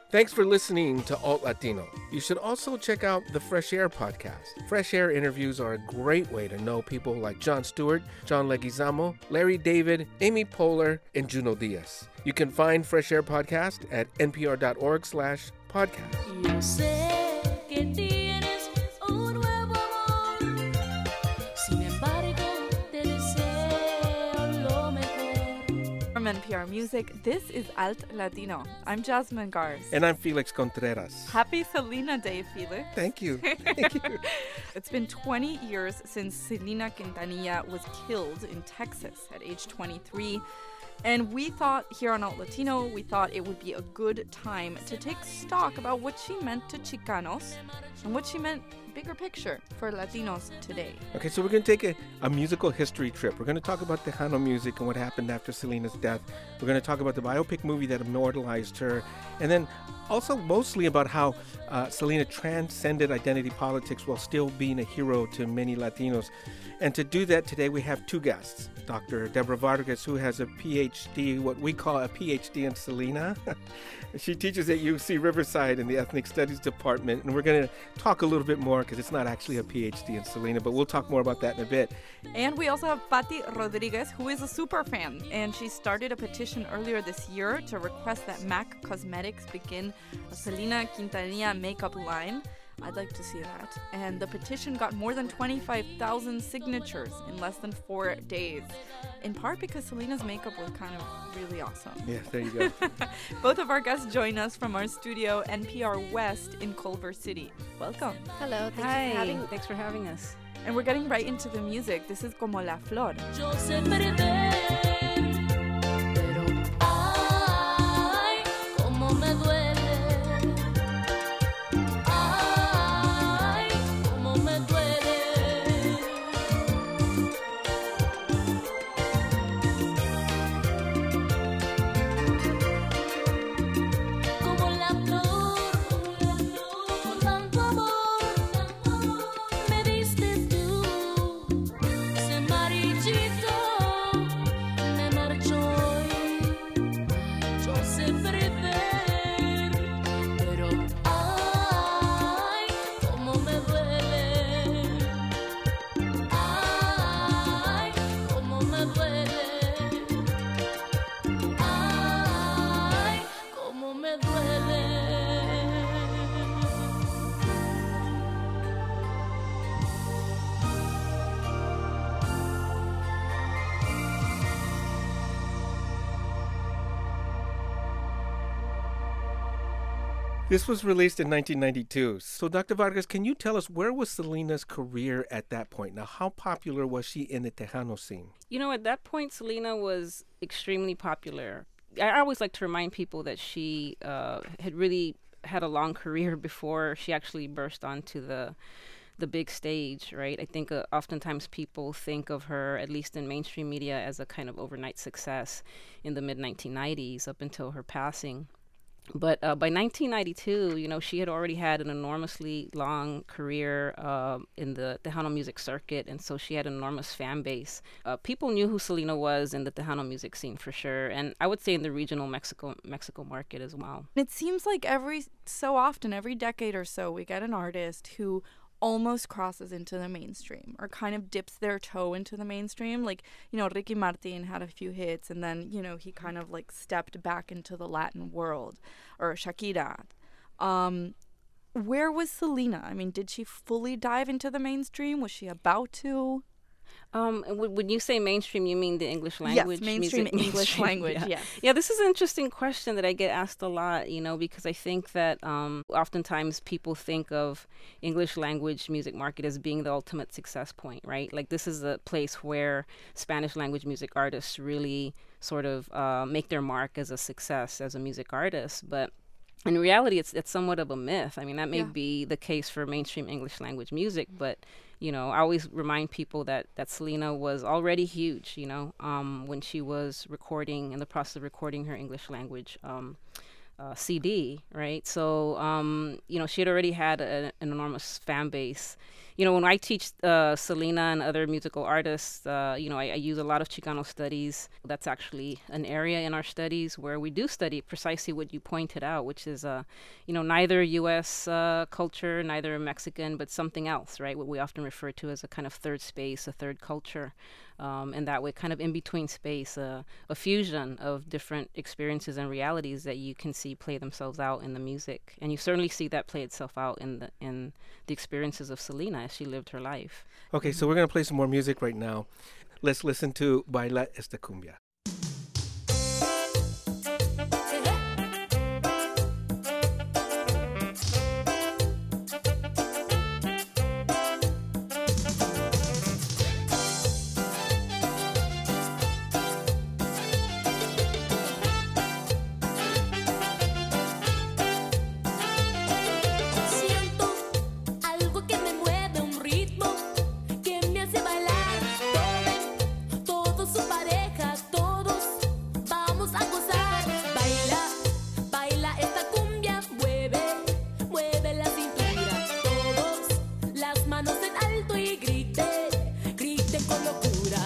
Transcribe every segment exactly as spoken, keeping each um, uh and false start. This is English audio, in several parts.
Thanks for listening to Alt Latino. You should also check out the Fresh Air podcast. Fresh Air interviews are a great way to know people like Jon Stewart, John Leguizamo, Larry David, Amy Poehler, and Junot Diaz. You can find Fresh Air podcast at npr.org slash podcast. From N P R Music, this is Alt Latino. I'm Jasmine Gars. And I'm Felix Contreras. Happy Selena Day, Felix. Thank you. Thank you. It's been twenty years since Selena Quintanilla was killed in Texas at age twenty-three. And we thought here on Alt Latino, we thought it would be a good time to take stock about what she meant to Chicanos and what she meant bigger picture for Latinos today. Okay, so we're going to take a, a musical history trip. We're going to talk about Tejano music and what happened after Selena's death. We're going to talk about the biopic movie that immortalized her. And then also mostly about how uh, Selena transcended identity politics while still being a hero to many Latinos. And to do that today, we have two guests. Doctor Deborah Vargas, who has a P H D, what we call a P H D in Selena. She teaches at U C Riverside in the Ethnic Studies Department. And we're going to talk a little bit more because it's not actually a P H D in Selena, but we'll talk more about that in a bit. And we also have Patti Rodriguez, who is a super fan. And she started a petition earlier this year to request that MAC Cosmetics begin a Selena Quintanilla makeup line. I'd like to see that. And the petition got more than twenty-five thousand signatures in less than four days, in part because Selena's makeup was kind of really awesome. Yeah, there you go. Both of our guests join us from our studio, N P R West in Culver City. Welcome. Hello, thanks, Hi. For having, thanks for having us. And we're getting right into the music. This is Como la Flor. Yo sé perder, pero ay, cómo me duele. Ay, cómo me duele. Como la flor, con tanto amor, me diste tú. Ese marchito me marchó hoy. Yo sé perder, pero ay, cómo me duele. Ay, cómo me duele. Ay, cómo me duele. This was released in nineteen ninety-two. So, Doctor Vargas, can you tell us where was Selena's career at that point? Now, how popular was she in the Tejano scene? You know, at that point, Selena was extremely popular. I always like to remind people that she uh, had really had a long career before she actually burst onto the the big stage, right? I think uh, oftentimes people think of her, at least in mainstream media, as a kind of overnight success in the mid nineteen nineties up until her passing. But uh, by nineteen ninety-two, you know, she had already had an enormously long career uh, in the Tejano music circuit, and so she had an enormous fan base. Uh, people knew who Selena was in the Tejano music scene for sure, and I would say in the regional Mexico Mexico market as well. It seems like every so often, every decade or so, we get an artist who almost crosses into the mainstream or kind of dips their toe into the mainstream. Like, you know, Ricky Martin had a few hits and then, you know, he kind of like stepped back into the Latin world, or Shakira. Um, where was Selena? I mean, did she fully dive into the mainstream? Was she about to? Um, w- when you say mainstream, you mean the English language? Yes, mainstream music? English Mainstream, language, yeah. yes. Yeah, this is an interesting question that I get asked a lot, you know, because I think that um, oftentimes people think of English language music market as being the ultimate success point, right? Like this is a place where Spanish language music artists really sort of uh, make their mark as a success as a music artist, but in reality, it's it's somewhat of a myth. I mean, that may Yeah. be the case for mainstream English language music, but, you know, I always remind people that, that Selena was already huge, you know, um, when she was recording, in the process of recording her English language um, uh, C D, right? So, um, you know, she had already had a, an enormous fan base you know, when I teach uh, Selena and other musical artists, uh, you know, I, I use a lot of Chicano studies. That's actually an area in our studies where we do study precisely what you pointed out, which is, uh, you know, neither U S uh, culture, neither Mexican, but something else, right? What we often refer to as a kind of third space, a third culture. Um, and that way, kind of in between space, uh, a fusion of different experiences and realities that you can see play themselves out in the music. And you certainly see that play itself out in the in the experiences of Selena as she lived her life. Okay, so we're going to play some more music right now. Let's listen to Baila Esta Cumbia. Siento algo que me mueve, un ritmo que me hace bailar. Tomen todos su pareja, todos vamos a gozar. Baila, baila esta cumbia, mueve, mueve la cintura. Todos las manos en alto y griten, griten con locura.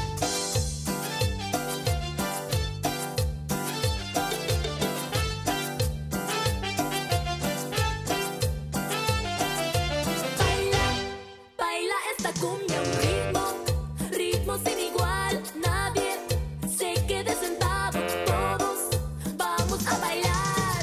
Baila, baila esta cumbia, un ritmo, ritmo sin igual. Nadie se quede sentado, todos vamos a bailar.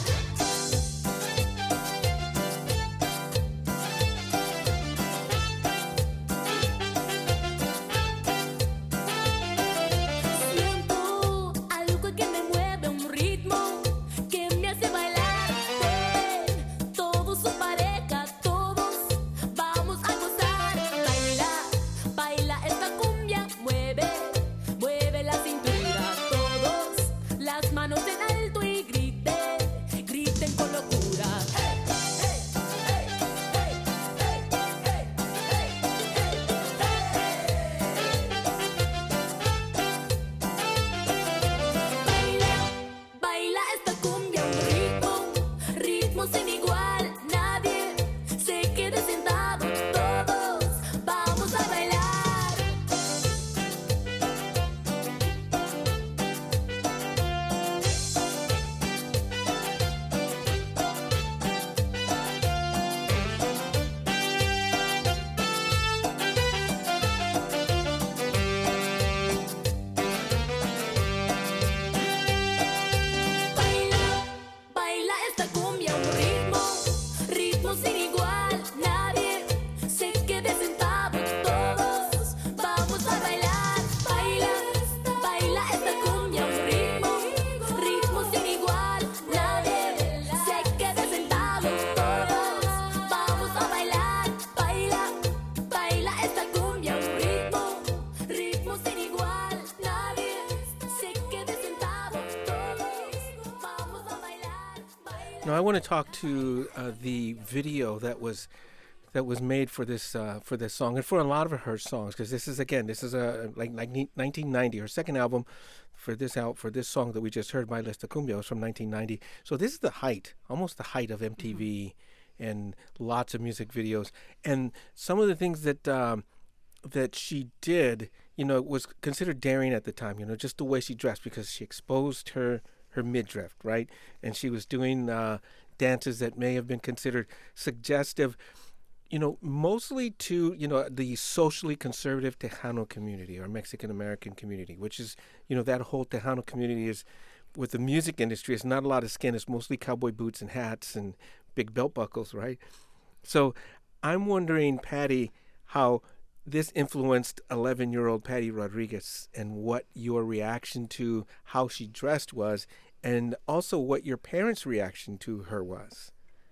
Siento algo que me mueve, un ritmo que me hace bailar. Ven, todos su pareja, todos vamos a gozar. Baila, baila esta cumbia, mueve, mueve la cintura. Todos las manos en alto y griten, griten con locura. Hey, hey, hey, hey, hey, hey, hey, Baila, baila esta cumbia, un ritmo, ritmo sin igual. Nadie se quede sentado, todos vamos a bailar. Baila, baila esta cumbia, un ritmo, ritmo sin igual. Nadie se quede sentado, todos vamos a bailar. Baila, baila esta cumbia, un ritmo, ritmo sin igual. Nadie se quede sentado, todos vamos a bailar. Baila, baila esta cumbia, un ritmo, ritmo sin igual. Nadie se quede sentado, todos vamos a bailar. Baila. Now I want to talk to uh, the video that was that was made for this uh, for this song and for a lot of her songs, because this is again this is a like, like nineteen ninety, her second album for this out for this song that we just heard, Baila Esta Cumbia, was from nineteen ninety. So this is the height, almost the height of M T V and lots of music videos, and some of the things that um, that she did, you know, was considered daring at the time. You know, just the way she dressed, because she exposed her her midriff, right? And she was doing uh, dances that may have been considered suggestive, you know, mostly to, you know, the socially conservative Tejano community or Mexican American community, which is, you know, that whole Tejano community is, with the music industry, it's not a lot of skin. It's mostly cowboy boots and hats and big belt buckles, right? So I'm wondering, Patty, how this influenced eleven-year-old Patty Rodriguez and what your reaction to how she dressed was, and also what your parents' reaction to her was.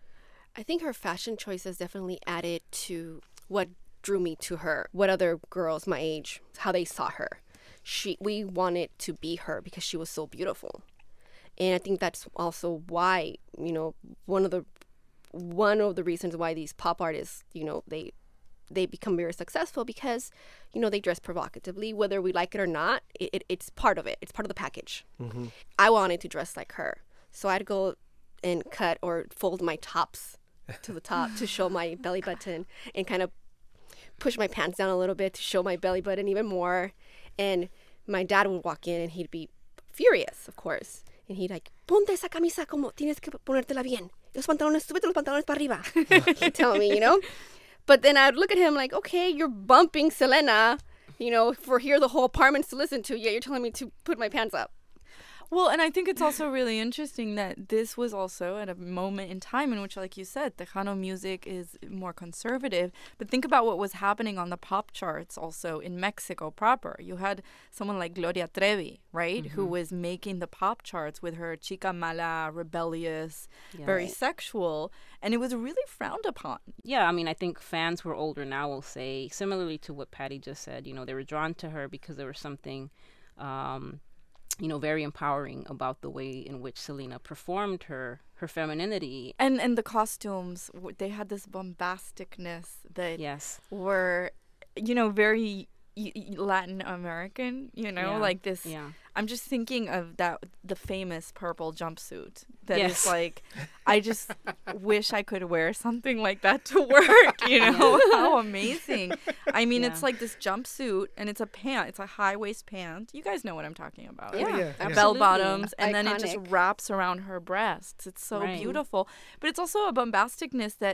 I think her fashion choices definitely added to what drew me to her, what other girls my age, how they saw her. She, we wanted to be her because she was so beautiful. And I think that's also why, you know, one of the one of the reasons why these pop artists, you know, they they become very successful, because, you know, they dress provocatively, whether we like it or not. It, it, it's part of it. It's part of the package. Mm-hmm. I wanted to dress like her. So I'd go and cut or fold my tops to the top to show my belly button and kind of push my pants down a little bit to show my belly button even more. And my dad would walk in and he'd be furious, of course. And he'd like, ponte esa camisa como tienes que ponértela bien. Los pantalones, súbete los pantalones para arriba. He'd tell me, you know. But then I'd look at him like, okay, you're bumping Selena, you know, for here the whole apartment's to listen to. Yeah, you're telling me to put my pants up. Well, and I think it's also really interesting that this was also at a moment in time in which, like you said, Tejano music is more conservative. But think about what was happening on the pop charts also in Mexico proper. You had someone like Gloria Trevi, right, mm-hmm. who was making the pop charts with her chica mala, rebellious, yeah, very right. sexual. And it was really frowned upon. Yeah, I mean, I think fans who are older now will say, similarly to what Patty just said, you know, they were drawn to her because there was something... Um, you know, very empowering about the way in which Selena performed her her femininity. And and the costumes, they had this bombasticness that yes. were, you know, very Latin American, you know, yeah. like this. Yeah. I'm just thinking of that, the famous purple jumpsuit. That yes. is like, I just wish I could wear something like that to work, you know? Yeah. How amazing. I mean, yeah. it's like this jumpsuit, and it's a pant. It's a high-waist pant. You guys know what I'm talking about. Yeah, yeah, yeah. Bell bottoms, and Iconic. then it just wraps around her breasts. It's so right. beautiful. But it's also a bombasticness that,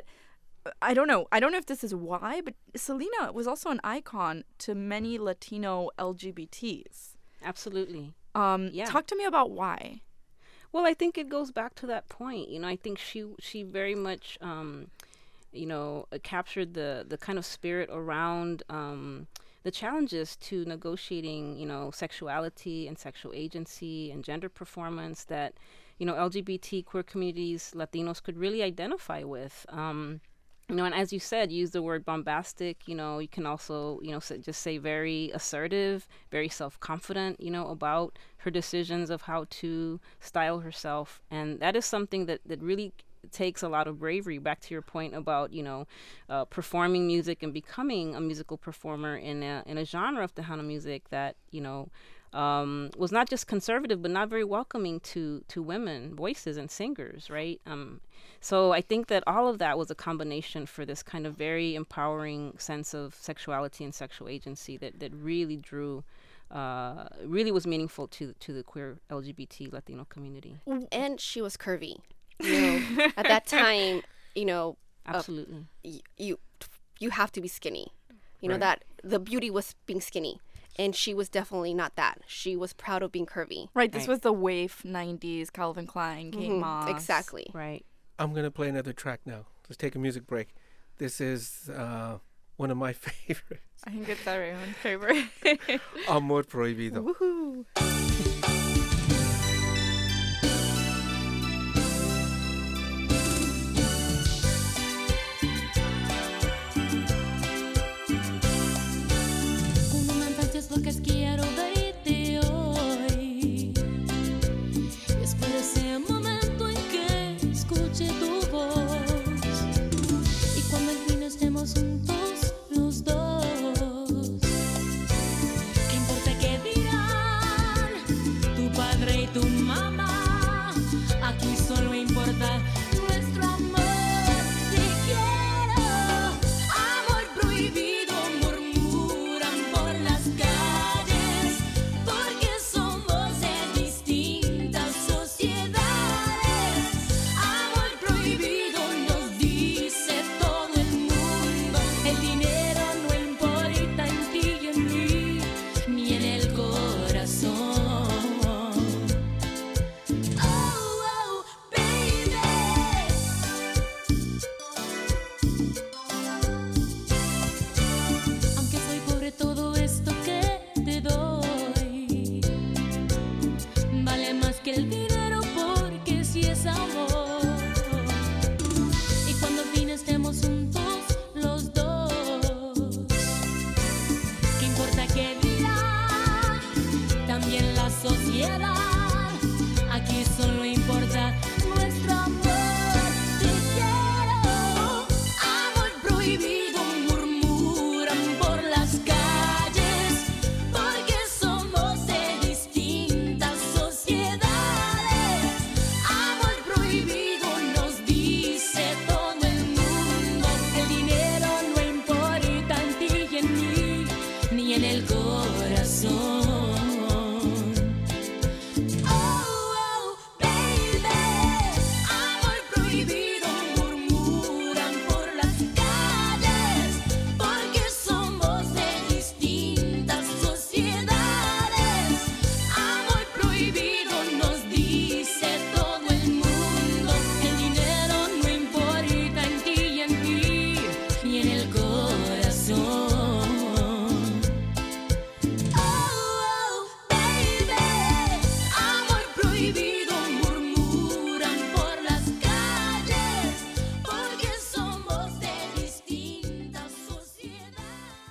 I don't know. I don't know if this is why, but Selena was also an icon to many Latino L G B Ts. Absolutely. Um, yeah. Talk to me about why. Well, I think it goes back to that point. You know, I think she she very much, um, you know, captured the, the kind of spirit around um, the challenges to negotiating, you know, sexuality and sexual agency and gender performance that, you know, L G B T queer communities, Latinos could really identify with. Um, You know, and as you said, use the word bombastic. You know, you can also, you know, say, just say very assertive, very self-confident, you know, about her decisions of how to style herself. And that is something that, that really takes a lot of bravery, back to your point about, you know, uh, performing music and becoming a musical performer in a, in a genre of Tejano music that, you know, um, was not just conservative, but not very welcoming to, to women voices and singers, right? Um, so I think that all of that was a combination for this kind of very empowering sense of sexuality and sexual agency that, that really drew, uh, really was meaningful to to the queer L G B T Latino community. And she was curvy. You know, at that time, you know, absolutely, uh, y- you you have to be skinny. You know, Right. that the beauty was being skinny. And she was definitely not that. She was proud of being curvy. Right, this Right. was the waif nineties, Calvin Klein, Kate Mhm, Moss. Exactly. right. I'm going to play another track now. Let's take a music break. This is uh, one of my favorites. I think it's everyone's favorite. Amor Prohibido. Woohoo. Como mandantes locas quiero verte hoy. Y espero ese momento en que escuche tu voz. Y cuando al fin estemos juntos los dos. ¿Qué importa qué dirán tu padre y tu mamá? Aquí solo importa nuestro amor. Te quiero, amor prohibido, murmuran por las calles, porque somos de distintas sociedades. Amor prohibido nos dice todo el mundo. El dinero no importa en ti y en mí, ni en el corazón. Oh, oh, baby. Aunque soy pobre, todo esto que te doy vale más que el dinero, porque si es amor,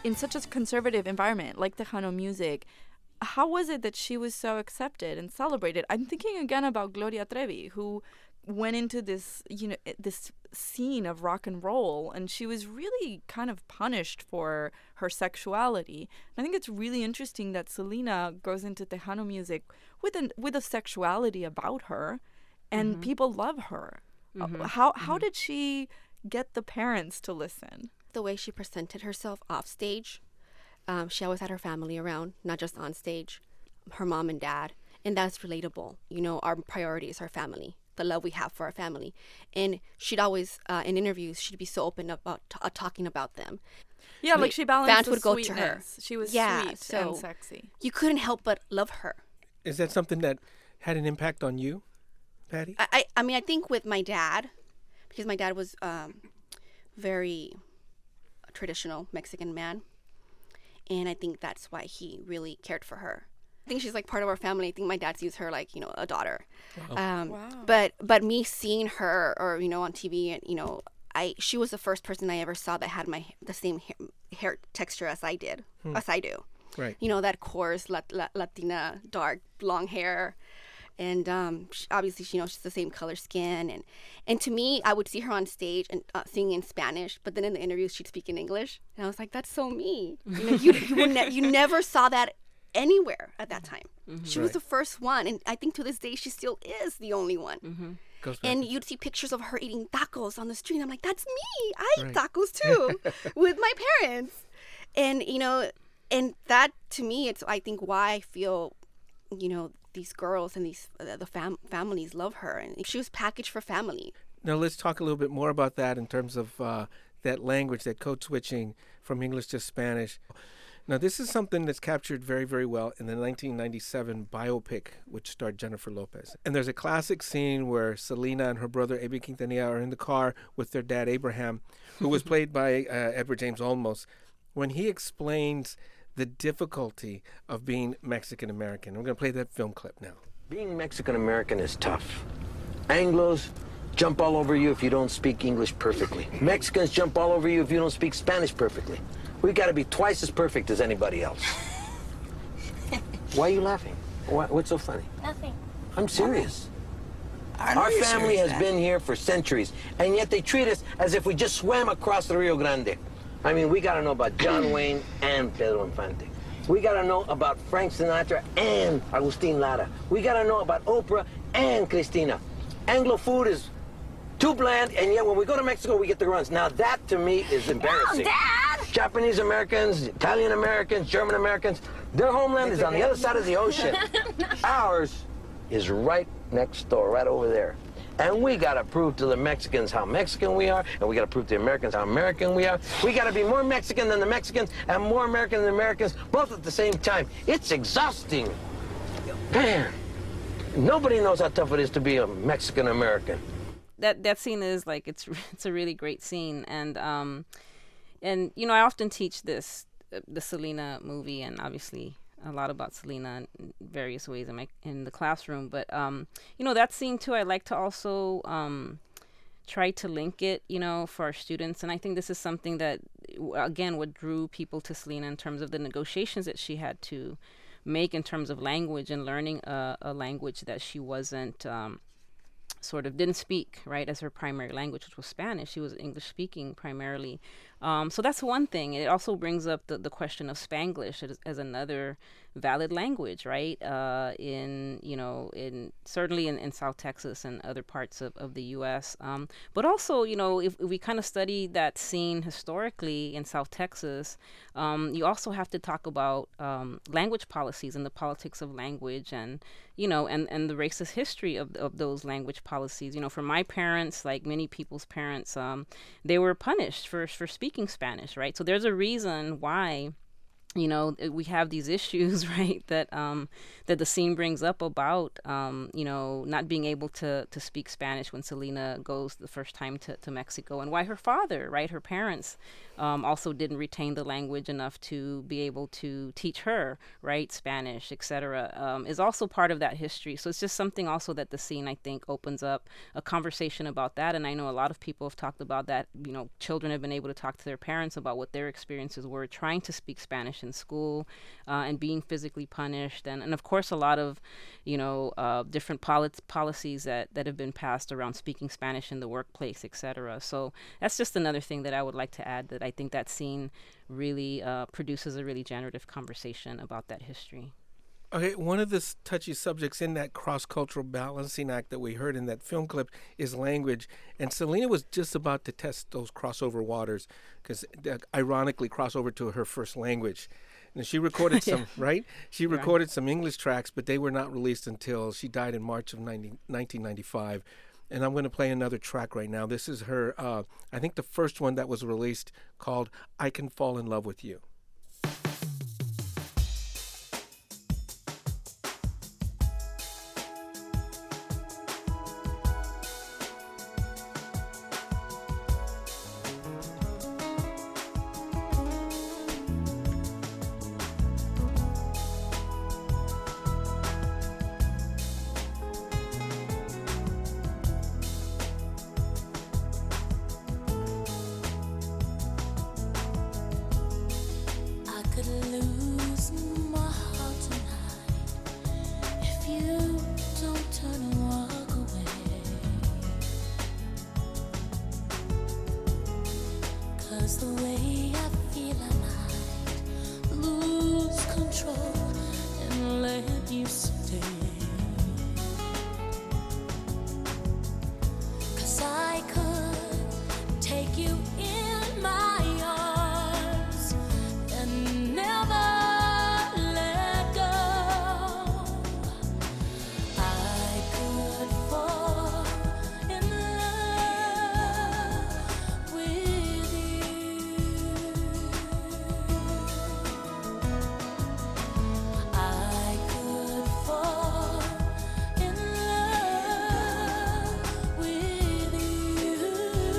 in such a conservative environment like Tejano music, how was it that she was so accepted and celebrated? I'm thinking again about Gloria Trevi, who went into this, you know, this scene of rock and roll, and she was really kind of punished for her sexuality. I think it's really interesting that Selena goes into Tejano music with a with a sexuality about her, and mm-hmm. people love her. Mm-hmm. How how mm-hmm. did she get the parents to listen? The way she presented herself off stage. Um, she always had her family around, not just on stage, her mom and dad. And that's relatable. You know, our priority is our family, the love we have for our family. And she'd always, uh, in interviews, she'd be so open about t- uh, talking about them. Yeah, like she balanced fans the would go sweetness. to her. She was yeah, sweet so and sexy. You couldn't help but love her. Is that something that had an impact on you, Patty? I, I, I mean, I think with my dad, because my dad was um, very traditional Mexican man. And I think that's why he really cared for her. I think she's like part of our family. I think my dad sees her like, you know, a daughter. Wow. Um, Wow. But but me seeing her, or you know, on T V, and you know, I she was the first person I ever saw that had my the same hair, hair texture as I did, Hmm. as I do. Right. You know, that coarse lat- lat- Latina, dark, long hair. And um, she, obviously, she, you know, she's the same color skin. And, and to me, I would see her on stage and uh, singing in Spanish, but then in the interviews, she'd speak in English. And I was like, that's so me. You know, you, you, would ne- you never saw that anywhere at that time. Mm-hmm. She was Right. the first one. And I think to this day, she still is the only one. Mm-hmm. Goes back And to- you'd see pictures of her eating tacos on the street. I'm like, that's me. I eat Right. tacos too with my parents. And, you know, and that to me, it's, I think, why I feel, you know, these girls and these uh, the fam- families love her, and she was packaged for family. Now let's talk a little bit more about that in terms of uh, that language, that code switching from English to Spanish. Now this is something that's captured very, very well in the nineteen ninety-seven biopic, which starred Jennifer Lopez. And there's a classic scene where Selena and her brother Abe Quintanilla are in the car with their dad Abraham, who was played by uh, Edward James Olmos, when he explains the difficulty of being Mexican American. We're going to play that film clip now. Being Mexican American is tough. Anglos jump all over you if you don't speak English perfectly. Mexicans jump all over you if you don't speak Spanish perfectly. We got to be twice as perfect as anybody else. Why are you laughing? Why, what's so funny? Nothing. I'm serious. I know Our you're family serious, has Dad. been here for centuries, and yet they treat us as if we just swam across the Rio Grande. I mean, we got to know about John Wayne and Pedro Infante. We got to know about Frank Sinatra and Agustin Lara. We got to know about Oprah and Christina. Anglo food is too bland, and yet when we go to Mexico, we get the runs. Now, that to me is embarrassing. Dad! Japanese Americans, Italian Americans, German Americans, their homeland is on the other side of the ocean. Ours is right next door, right over there. And we got to prove to the Mexicans how Mexican we are, and we got to prove to the Americans how American we are. We got to be more Mexican than the Mexicans and more American than the Americans, both at the same time. It's exhausting. Man, nobody knows how tough it is to be a Mexican American. that that scene is like it's it's a really great scene, and um and you know I often teach this uh, the Selena movie, and obviously a lot about Selena in various ways in my in the classroom, but um you know that scene too I like to also um try to link it, you know, for our students. And I think this is something that again what drew people to Selena in terms of the negotiations that she had to make in terms of language and learning a, a language that she wasn't um sort of didn't speak, right, as her primary language, which was Spanish. She was English speaking primarily. Um, so that's one thing. It also brings up the, the question of Spanglish as, as another valid language, right? Uh, in, you know, in certainly in, in South Texas and other parts of, of the U S. Um, but also, you know, if, if we kind of study that scene historically in South Texas, um, you also have to talk about um, language policies and the politics of language, and, you know, and, and the racist history of, of those language policies. You know, for my parents, like many people's parents, um, they were punished for, for speaking Spanish, right? So there's a reason why you know, we have these issues, right, that um, that the scene brings up about, um, you know, not being able to, to speak Spanish when Selena goes the first time to, to Mexico, and why her father, right, her parents, um, also didn't retain the language enough to be able to teach her, right, Spanish, et cetera, um, is also part of that history. So it's just something also that the scene, I think, opens up a conversation about that. And I know a lot of people have talked about that. You know, children have been able to talk to their parents about what their experiences were trying to speak Spanish in school uh, and being physically punished. And, and of course, a lot of, you know, uh, different poli- policies that, that have been passed around speaking Spanish in the workplace, et cetera. So that's just another thing that I would like to add, that I think that scene really uh, produces a really generative conversation about that history. Okay, one of the s- touchy subjects in that cross-cultural balancing act that we heard in that film clip is language. And Selena was just about to test those crossover waters because, uh, ironically, crossover to her first language. And she recorded some, Yeah. right? She Right. recorded some English tracks, but they were not released until she died in March of ninety nineteen ninety-five. And I'm going to play another track right now. This is her, uh, I think the first one that was released, called I Can Fall in Love with You. I could lose my heart tonight if you don't turn and walk away. 'Cause the way I feel, I might lose control and let you stay. 'Cause I could take you in my arms and never let go. I could fall in love with you. I could fall in love with you.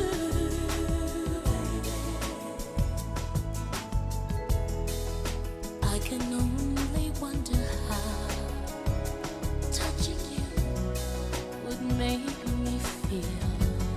I can only wonder how touching you would make me feel.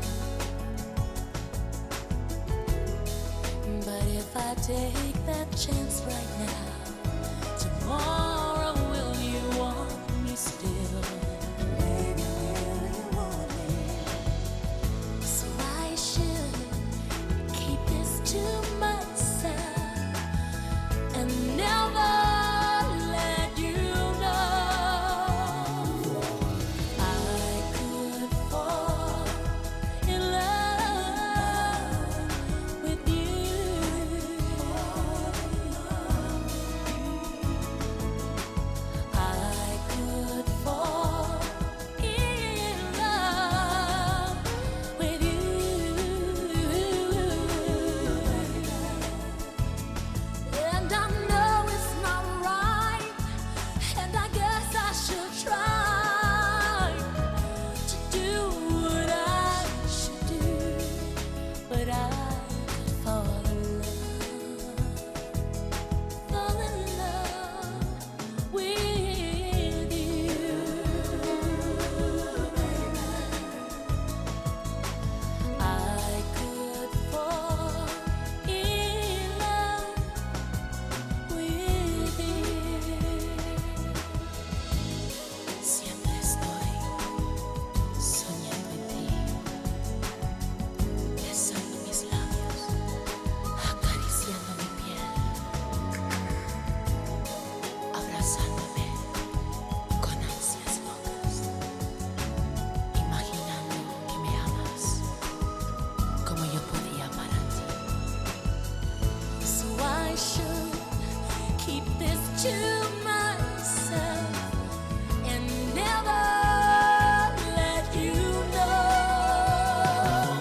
But if I take that chance right now, tomorrow will you want me still? Baby, will you want me? So I should keep this to myself and never let you know. I could fall in love with you. I could fall in love with you. And I know it's not right, and I guess I should try to do what I should do, but I could fall in love, fall in love with you. I could fall in love with you. Siempre estoy soñando en ti, besando mis labios, acariciando mi piel, abrazándome con ansias locas, imaginando que me amas como yo podía amar a ti. So I should keep this to myself and never let you know.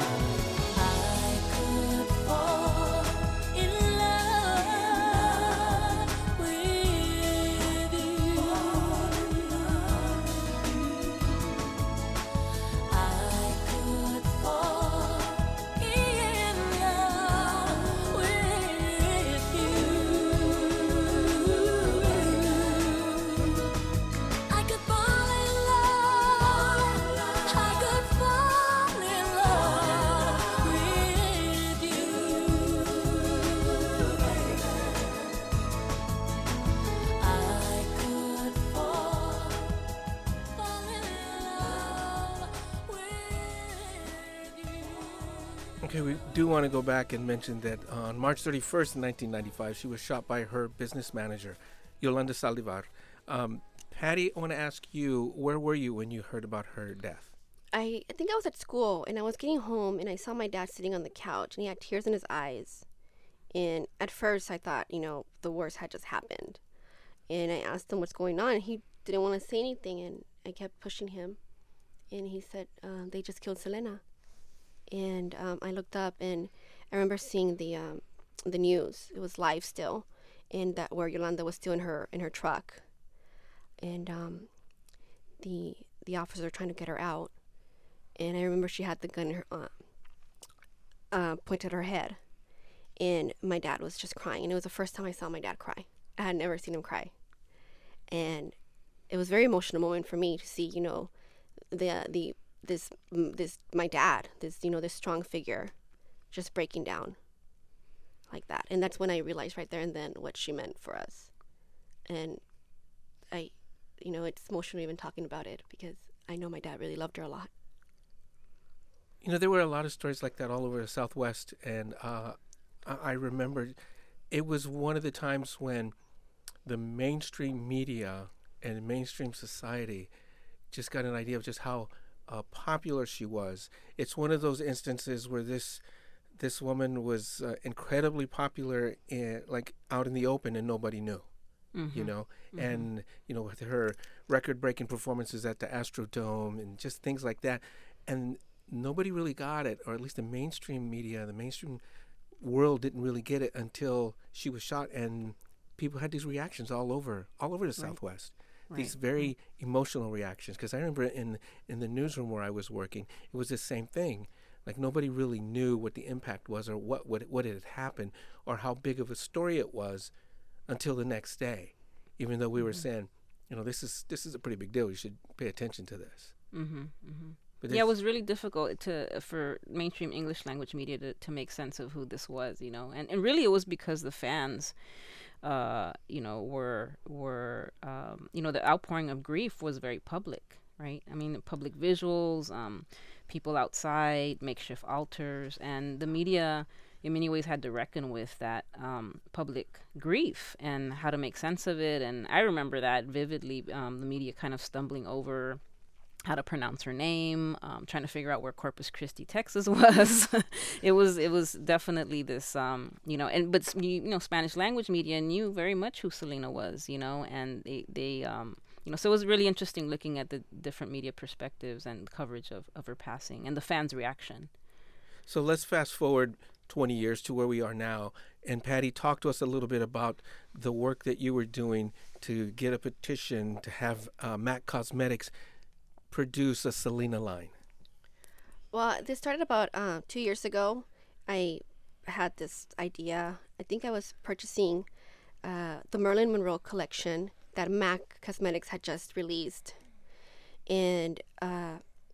I could fall in love Okay, we do want to go back and mention that on March thirty-first, nineteen ninety-five, she was shot by her business manager, Yolanda Saldivar. Um, Patty, I want to ask you, where were you when you heard about her death? I, I think I was at school and I was getting home and I saw my dad sitting on the couch and he had tears in his eyes. And at first I thought, you know, the worst had just happened. And I asked him what's going on and he didn't want to say anything and I kept pushing him. And he said, uh, they just killed Selena. And um, I looked up and I remember seeing the um, the news. It was live still, and that where Yolanda was still in her in her truck, and um, the the officers were trying to get her out. And I remember she had the gun in her uh, uh, pointed at her head, and my dad was just crying. And it was the first time I saw my dad cry. I had never seen him cry, and it was a very emotional moment for me to see, you know, the the this this my dad, this, you know, this strong figure just breaking down like that. And that's when I realized right there and then what she meant for us. And I, you know, it's emotional even talking about it because I know my dad really loved her a lot. You know, there were a lot of stories like that all over the Southwest, and uh, I I remember it was one of the times when the mainstream media and mainstream society just got an idea of just how uh, popular she was. It's one of those instances where this this woman was uh, incredibly popular, in, like out in the open, and nobody knew. Mm-hmm. You know, mm-hmm. and you know, with her record-breaking performances at the Astrodome and just things like that, and nobody really got it, or at least the mainstream media, the mainstream world didn't really get it until she was shot, and people had these reactions all over, all over the right. Southwest. Right. These very mm-hmm. emotional reactions. Because I remember in in the newsroom where I was working, it was the same thing. Like nobody really knew what the impact was, or what what what had happened, or how big of a story it was, until the next day. Even though we mm-hmm. were saying, you know, this is this is a pretty big deal. You should pay attention to this. Mm-hmm. Mm-hmm. But yeah, it was really difficult to for mainstream English language media to, to make sense of who this was, you know, and and really it was because the fans, uh, you know, were were um, you know, the outpouring of grief was very public, right? I mean, the public visuals, um, people outside, makeshift altars, and the media in many ways had to reckon with that um, public grief and how to make sense of it. And I remember that vividly, um, the media kind of stumbling over how to pronounce her name, um, trying to figure out where Corpus Christi, Texas was. it was it was definitely this, um, you know, and but you know, Spanish language media knew very much who Selena was, you know, and they they um, you know, so it was really interesting looking at the different media perspectives and coverage of, of her passing and the fans' reaction. So let's fast forward twenty years to where we are now. And Patty, talk to us a little bit about the work that you were doing to get a petition to have uh, MAC Cosmetics produce a Selena line. Well, this started about uh, two years ago. I had this idea. I think I was purchasing uh, the Marilyn Monroe collection that MAC Cosmetics had just released. And uh,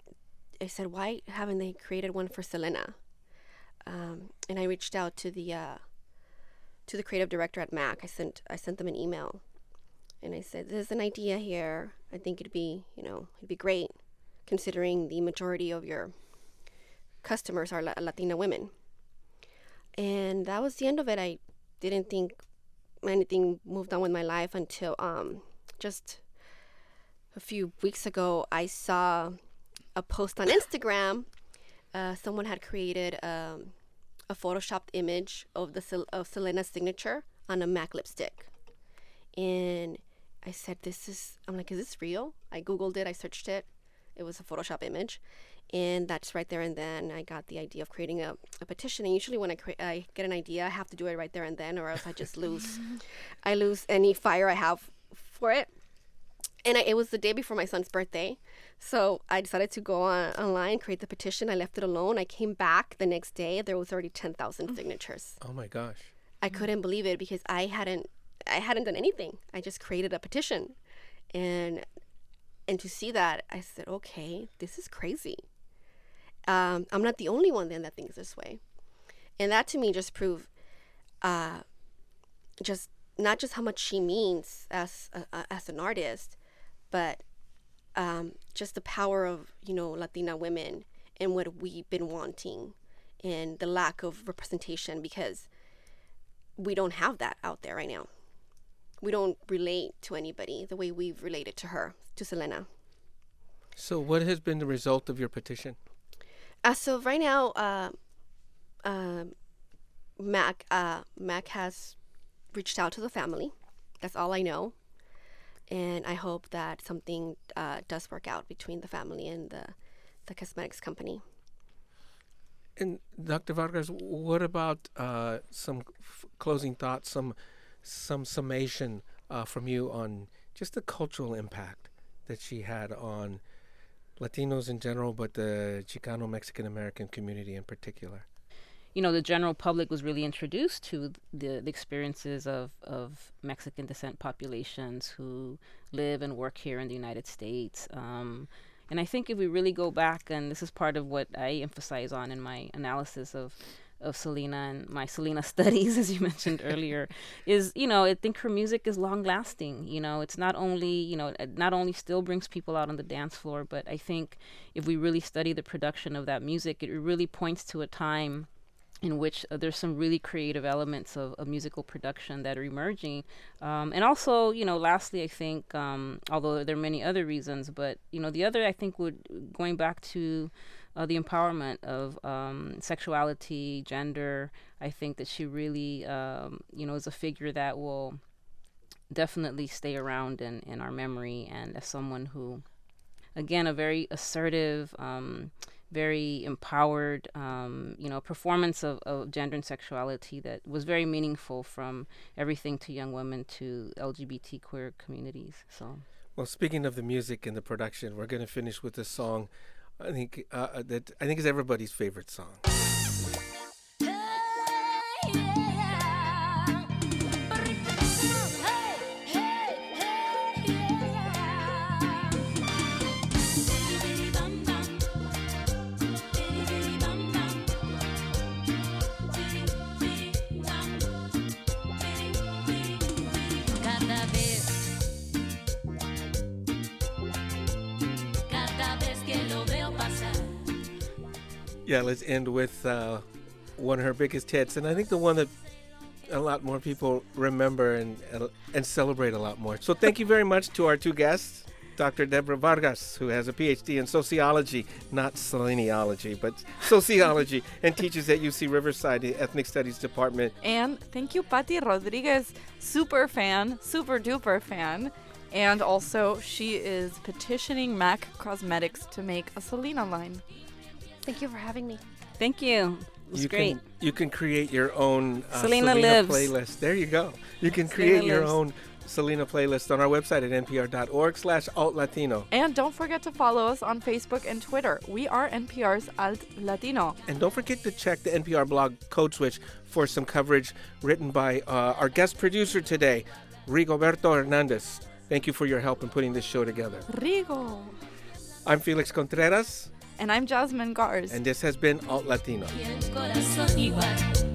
I said, why haven't they created one for Selena? Um, and I reached out to the uh, to the creative director at MAC. I sent I sent them an email. And I said, there's an idea here. I think it'd be, you know, it'd be great considering the majority of your customers are La- Latina women. And that was the end of it. I didn't think anything moved on with my life until um, just a few weeks ago, I saw a post on Instagram. Uh, someone had created um, a photoshopped image of the of Selena's signature on a MAC lipstick. And I said, this is, I'm like, is this real? I Googled it, I searched it. It was a Photoshop image. And that's right there and then I got the idea of creating a, a petition. And usually when I, cre- I get an idea, I have to do it right there and then, or else I just lose, I lose any fire I have for it. And I, it was the day before my son's birthday. So I decided to go on, online, create the petition. I left it alone. I came back the next day. There was already ten thousand signatures. Oh my gosh. I couldn't believe it because I hadn't, I hadn't done anything. I just created a petition. And and to see that, I said, okay, this is crazy. Um, I'm not the only one then that thinks this way. And that to me just proved uh, just not just how much she means as uh, as an artist, but um, just the power of, you know, Latina women and what we've been wanting. and the lack of representation, because we don't have that out there right now. We don't relate to anybody the way we've related to her, to Selena. So what has been the result of your petition? As of right now, uh, uh, Mac, uh, Mac has reached out to the family. That's all I know. And I hope that something uh, does work out between the family and the, the cosmetics company. And Doctor Vargas, what about uh, some f- closing thoughts, some some summation uh, from you on just the cultural impact that she had on Latinos in general, but the Chicano Mexican American community in particular? You know, the general public was really introduced to the, the experiences of, of Mexican descent populations who live and work here in the United States. Um, and I think if we really go back, and this is part of what I emphasize on in my analysis of of Selena and my Selena studies, as you mentioned earlier, is, you know, I think her music is long lasting. You know, it's not only, you know, it not only still brings people out on the dance floor, but I think if we really study the production of that music, it really points to a time in which uh, there's some really creative elements of, of musical production that are emerging. Um, and also, you know, lastly, I think, um, although there are many other reasons, but, you know, the other, I think, would, going back to uh, the empowerment of um, sexuality, gender, I think that she really, um, you know, is a figure that will definitely stay around in, in our memory, and as someone who, again, a very assertive, um, very empowered, um, you know, performance of, of gender and sexuality that was very meaningful, from everything to young women to L G B T queer communities. So, well, speaking of the music and the production, we're going to finish with a song. I think uh, that I think is everybody's favorite song. Yeah, let's end with uh, one of her biggest hits, and I think the one that a lot more people remember and and celebrate a lot more. So thank you very much to our two guests, Doctor Deborah Vargas, who has a P H D in sociology, not seleniology, but sociology, and teaches at U C Riverside, the Ethnic Studies Department. And thank you, Patti Rodriguez, super fan, super duper fan. And also, she is petitioning MAC Cosmetics to make a Selena line. Thank you for having me. thank you. It was you great. Can, you can create your own uh, Selena Selena lives. playlist. There you go. You can Selena create your lives. own Selena playlist on our website at npr.org slash alt Latino. And don't forget to follow us on Facebook and Twitter. We are N P R's Alt Latino. And don't forget to check the N P R blog Code Switch for some coverage written by uh, our guest producer today, Rigoberto Hernandez. Thank you for your help in putting this show together. Rigo. I'm Felix Contreras. And I'm Jasmine Gars. And this has been Alt Latino. Y el corazón igual.